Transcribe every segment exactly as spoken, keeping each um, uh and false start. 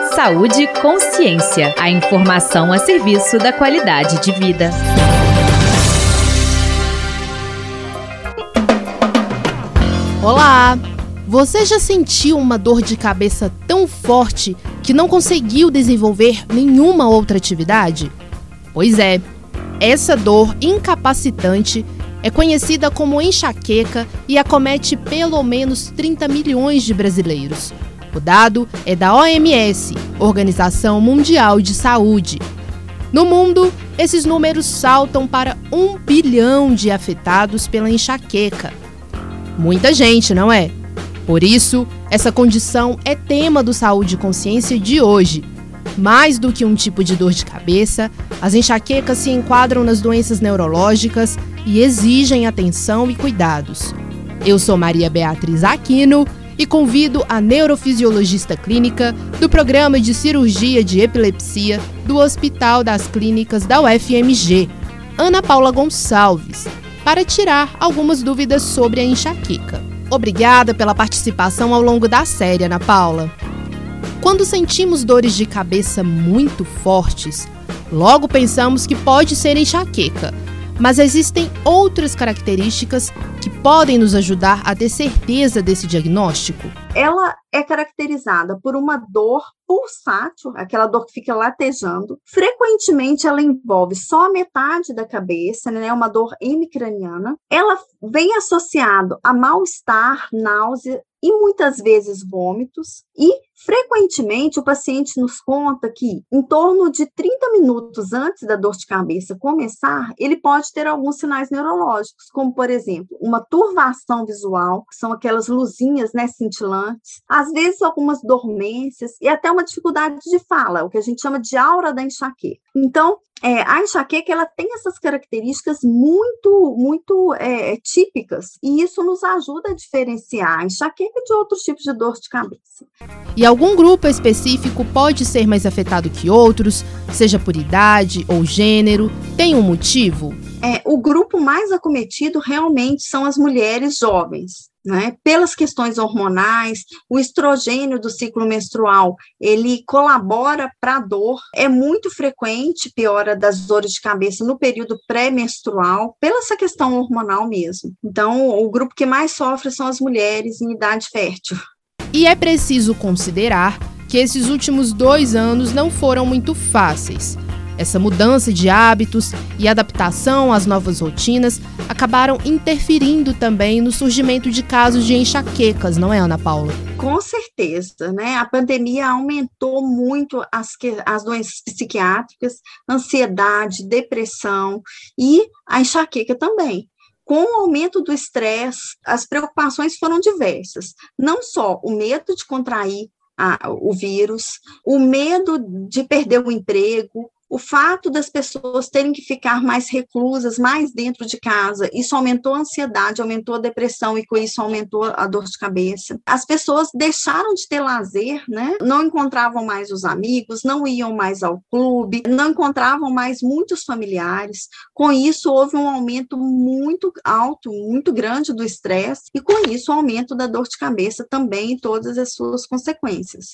Saúde e consciência. A informação a serviço da qualidade de vida. Olá! Você já sentiu uma dor de cabeça tão forte que não conseguiu desenvolver nenhuma outra atividade? Pois é, essa dor incapacitante é conhecida como enxaqueca e acomete pelo menos trinta milhões de brasileiros. O dado é da O M S, Organização Mundial de Saúde. No mundo, esses números saltam para um bilhão de afetados pela enxaqueca. Muita gente, não é? Por isso, essa condição é tema do Saúde e Consciência de hoje. Mais do que um tipo de dor de cabeça, as enxaquecas se enquadram nas doenças neurológicas e exigem atenção e cuidados. Eu sou Maria Beatriz Aquino e convido a neurofisiologista clínica do Programa de Cirurgia de Epilepsia do Hospital das Clínicas da U F M G, Ana Paula Gonçalves, para tirar algumas dúvidas sobre a enxaqueca. Obrigada pela participação ao longo da série, Ana Paula. Quando sentimos dores de cabeça muito fortes, logo pensamos que pode ser enxaqueca, mas existem outras características que podem nos ajudar a ter certeza desse diagnóstico? Ela é caracterizada por uma dor pulsátil, aquela dor que fica latejando. Frequentemente, ela envolve só a metade da cabeça, né? É uma dor hemicraniana. Ela vem associado a mal-estar, náusea e muitas vezes vômitos. E, frequentemente, o paciente nos conta que, em torno de trinta minutos antes da dor de cabeça começar, ele pode ter alguns sinais neurológicos, como, por exemplo, uma turvação visual, que são aquelas luzinhas, né, cintilantes, às vezes algumas dormências e até uma dificuldade de fala, o que a gente chama de aura da enxaqueca. Então, É, a enxaqueca ela tem essas características muito, muito é, típicas e isso nos ajuda a diferenciar a enxaqueca de outros tipos de dor de cabeça. E algum grupo específico pode ser mais afetado que outros, seja por idade ou gênero? Tem um motivo? É, o grupo mais acometido realmente são as mulheres jovens. Né? Pelas questões hormonais, o estrogênio do ciclo menstrual, ele colabora para a dor, é muito frequente piora das dores de cabeça no período pré-menstrual, pela essa questão hormonal mesmo. Então, o grupo que mais sofre são as mulheres em idade fértil. E é preciso considerar que esses últimos dois anos não foram muito fáceis. Essa mudança de hábitos e adaptação às novas rotinas acabaram interferindo também no surgimento de casos de enxaquecas, não é, Ana Paula? Com certeza, né? A pandemia aumentou muito as, as doenças psiquiátricas, ansiedade, depressão e a enxaqueca também. Com o aumento do estresse, as preocupações foram diversas. Não só o medo de contrair a, o vírus, o medo de perder o emprego, o fato das pessoas terem que ficar mais reclusas, mais dentro de casa, isso aumentou a ansiedade, aumentou a depressão e com isso aumentou a dor de cabeça. As pessoas deixaram de ter lazer, né? Não encontravam mais os amigos, não iam mais ao clube, não encontravam mais muitos familiares. Com isso, houve um aumento muito alto, muito grande do estresse e com isso o aumento da dor de cabeça também e todas as suas consequências.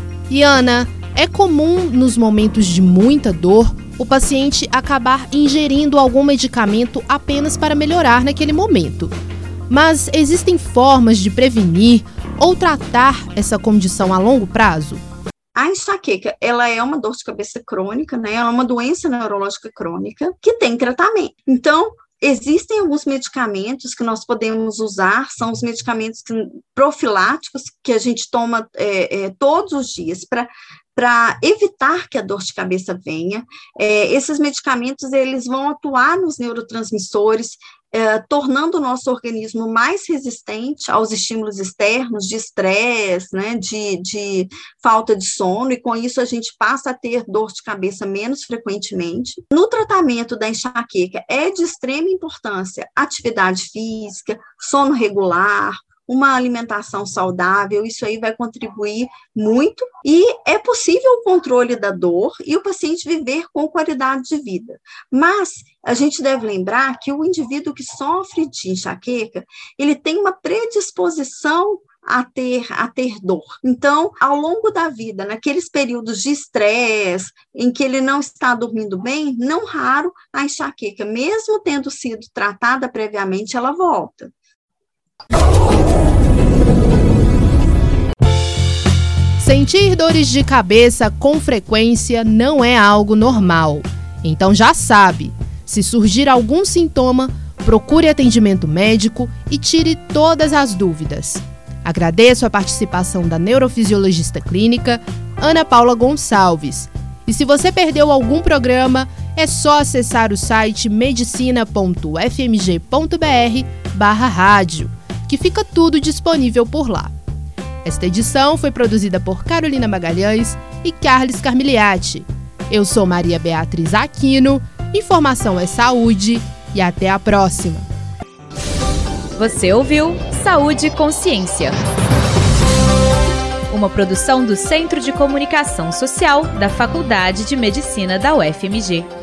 E Ana, é comum nos momentos de muita dor o paciente acabar ingerindo algum medicamento apenas para melhorar naquele momento. Mas existem formas de prevenir ou tratar essa condição a longo prazo? A enxaqueca, ela é uma dor de cabeça crônica, né? Ela é uma doença neurológica crônica que tem tratamento. Então, existem alguns medicamentos que nós podemos usar, são os medicamentos profiláticos que a gente toma é, é, todos os dias para para evitar que a dor de cabeça venha. É, esses medicamentos eles vão atuar nos neurotransmissores, é, tornando o nosso organismo mais resistente aos estímulos externos, de estresse, né, de, de falta de sono, e com isso a gente passa a ter dor de cabeça menos frequentemente. No tratamento da enxaqueca é de extrema importância atividade física, sono regular, uma alimentação saudável, isso aí vai contribuir muito, e é possível o controle da dor e o paciente viver com qualidade de vida. Mas a gente deve lembrar que o indivíduo que sofre de enxaqueca, ele tem uma predisposição a ter, a ter dor. Então, ao longo da vida, naqueles períodos de estresse, em que ele não está dormindo bem, não raro a enxaqueca, mesmo tendo sido tratada previamente, ela volta. Sentir dores de cabeça com frequência não é algo normal. Então já sabe, se surgir algum sintoma, procure atendimento médico e tire todas as dúvidas. Agradeço a participação da neurofisiologista clínica Ana Paula Gonçalves. E se você perdeu algum programa, é só acessar o site medicina ponto f m g ponto b r barra rádio, que fica tudo disponível por lá. Esta edição foi produzida por Carolina Magalhães e Carles Carmiliati. Eu sou Maria Beatriz Aquino, informação é saúde e até a próxima. Você ouviu Saúde e Consciência, uma produção do Centro de Comunicação Social da Faculdade de Medicina da U F M G.